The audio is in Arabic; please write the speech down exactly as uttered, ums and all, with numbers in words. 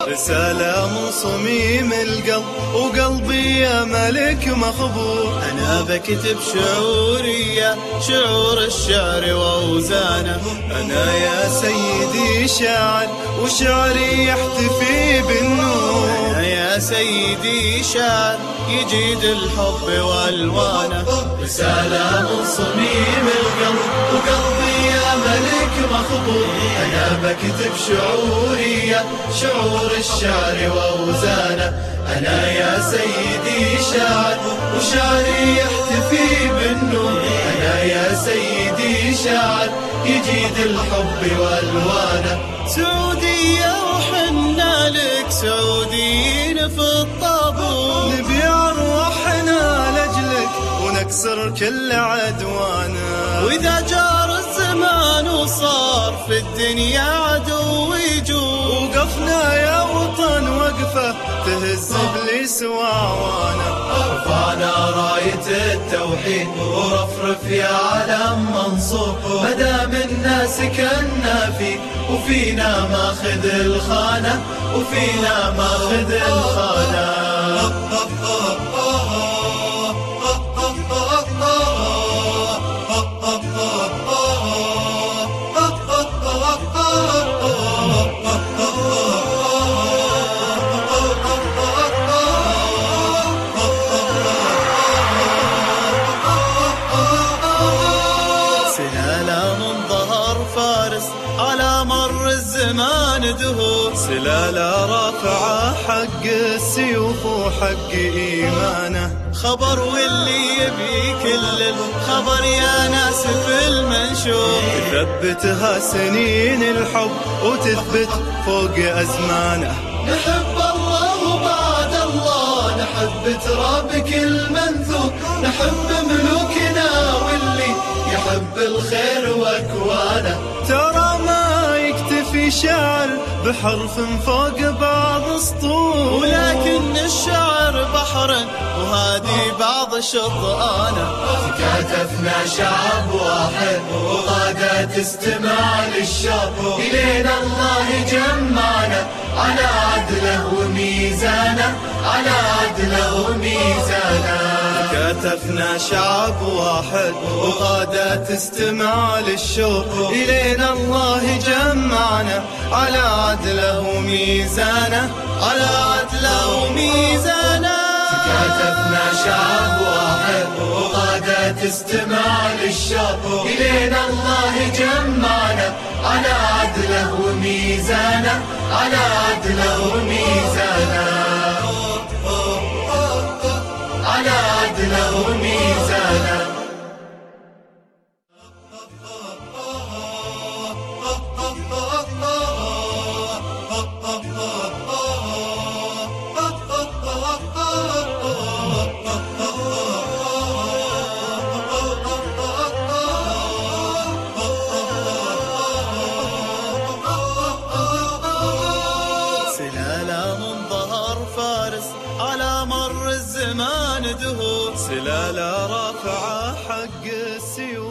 رسالة من صميم القلب وقلبي يا ملك مخبور. أنا بكتب شعوري شعور الشعر وأوزانه. أنا يا سيدي شاعر وشعري يحتفي بالنور. أنا يا سيدي شاعر يجيد الحب والوانه. رسالة من صميم القلب وقلبي يا ملك مخبور. أنا بكتب شعوري شعور الشعر وأوزانه. أنا يا سيدي شاعر وشعري يحتفي بالنور. أنا يا سيدي شاعر يجيد الحب والوانه. سعودية وحنا لك سعوديين في الطابور. نبيع أرواحنا لأجلك ونكسر كل عدوانا. وإذا جار الزمان وصار في الدنيا عدو يجور. وقفنا يا وطن وقفة تهز إبليس وعوانا. رفعنا راية التوحيد ورفرف يا علم منصور. مدام الناس سكننا فيك وفينا ماخذ الخانة وفينا ماخذ الخانة. على مر الزمان دهور. سلالة رافعة حق السيوف وحق إيمانه. خبر واللي يبي كل الخبر يا ناس في المنشور. تثبتها سنين الحب وتثبت فوق أزمانه. نحب الله وبعد الله نحب ترابك المنثور. نحب ملوكنا واللي يحب الخير واكوانه. ترى ما يكتفي شعر بحرف فوق بعض سطور. ولكن الشعر بحر وهادي بعض شطآنه. تكاتفنا شعب واحد وقادة تستمع للشوق. إلينا الله جمعنا على عدله وميزانه. على عدله وميزانه. تكاتفنا شعب واحد وقادة تستمع للشوق. إلينا الله جمعنا على عدله وميزانه. على عدله وميزانه. تكاتفنا شعب واحد وقادة تستمع للشوق. إلينا الله جمعنا على عدله وميزانه. على عدله وميزانه. على عدله وميزانه. على مر الزمان دهور. سلالة رافعة حق السيوف